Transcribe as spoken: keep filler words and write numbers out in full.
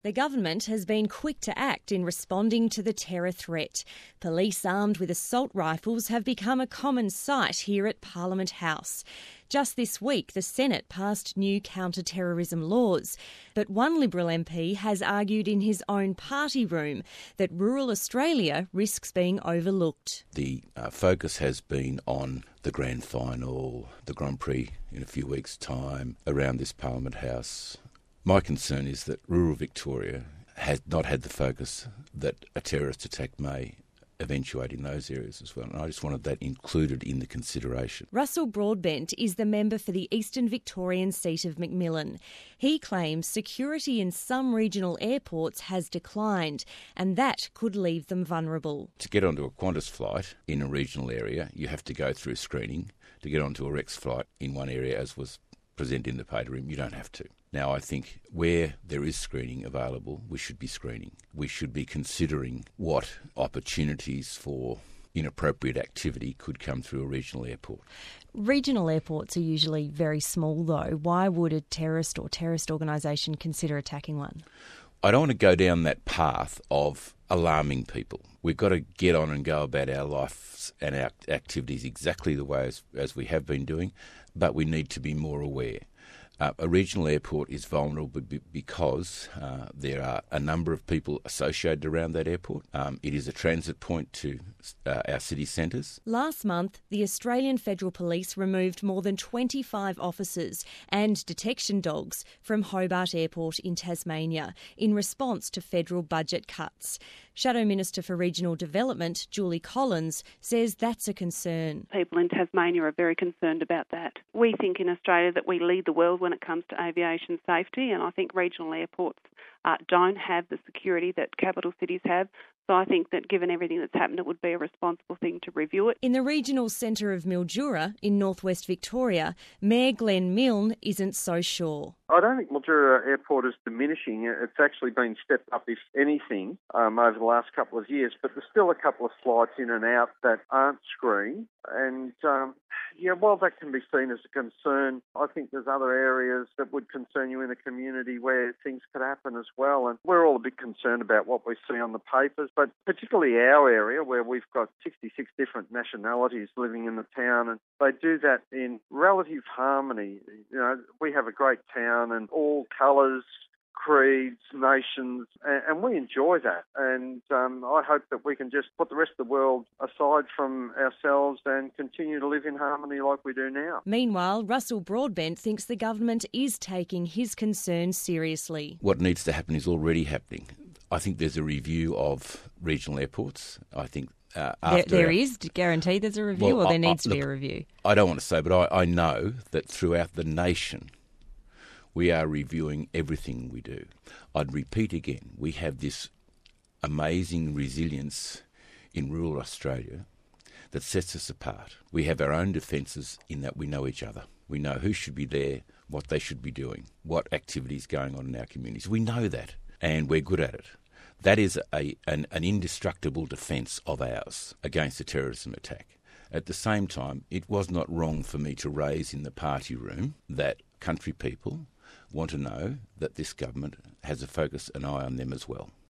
The government has been quick to act in responding to the terror threat. Police armed with assault rifles have become a common sight here at Parliament House. Just this week, the Senate passed new counter-terrorism laws. But one Liberal M P has argued in his own party room that rural Australia risks being overlooked. The uh, focus has been on the grand final, the Grand Prix in a few weeks' time, around this Parliament House. My concern is that rural Victoria has not had the focus that a terrorist attack may eventuate in those areas as well, and I just wanted that included in the consideration. Russell Broadbent is the member for the Eastern Victorian seat of Macmillan. He claims security in some regional airports has declined, and that could leave them vulnerable. To get onto a Qantas flight in a regional area, you have to go through screening. To get onto a Rex flight in one area, as was presented in the paper room, you don't have to. Now, I think where there is screening available, we should be screening. We should be considering what opportunities for inappropriate activity could come through a regional airport. Regional airports are usually very small, though. Why would a terrorist or terrorist organisation consider attacking one? I don't want to go down that path of alarming people. We've got to get on and go about our lives and our activities exactly the way as, as we have been doing, but we need to be more aware. Uh, a regional airport is vulnerable because uh, there are a number of people associated around that airport. Um, it is a transit point to uh, our city centres. Last month, the Australian Federal Police removed more than twenty-five officers and detection dogs from Hobart Airport in Tasmania in response to federal budget cuts. Shadow Minister for Regional Development, Julie Collins, says that's a concern. People in Tasmania are very concerned about that. We think in Australia that we lead the world when it comes to aviation safety, and I think regional airports uh, don't have the security that capital cities have. So I think that given everything that's happened, it would be a responsible thing to review it. In the regional centre of Mildura in northwest Victoria, Mayor Glenn Milne isn't so sure. I don't think Mildura Airport is diminishing. It's actually been stepped up, if anything, um, over the last couple of years. But there's still a couple of flights in and out that aren't screened. And, um, yeah, while that can be seen as a concern, I think there's other areas that would concern you in the community where things could happen as well. And we're all a bit concerned about what we see on the papers, but particularly our area where we've got sixty-six different nationalities living in the town, and they do that in relative harmony. You know, we have a great town and all colours, creeds, nations, and, and we enjoy that. And um, I hope that we can just put the rest of the world aside from ourselves and continue to live in harmony like we do now. Meanwhile, Russell Broadbent thinks the government is taking his concerns seriously. What needs to happen is already happening. I think there's a review of regional airports. I think uh, after there, there our, is guaranteed there's a review, well, or there I, needs I, to be look, a review. I don't want to say, but I, I know that throughout the nation, we are reviewing everything we do. I'd repeat again, we have this amazing resilience in rural Australia that sets us apart. We have our own defences in that we know each other. We know who should be there, what they should be doing, what activities going on in our communities. We know that, and we're good at it. That is a, an, an indestructible defence of ours against a terrorism attack. At the same time, it was not wrong for me to raise in the party room that country people want to know that this government has a focus, an eye on them as well.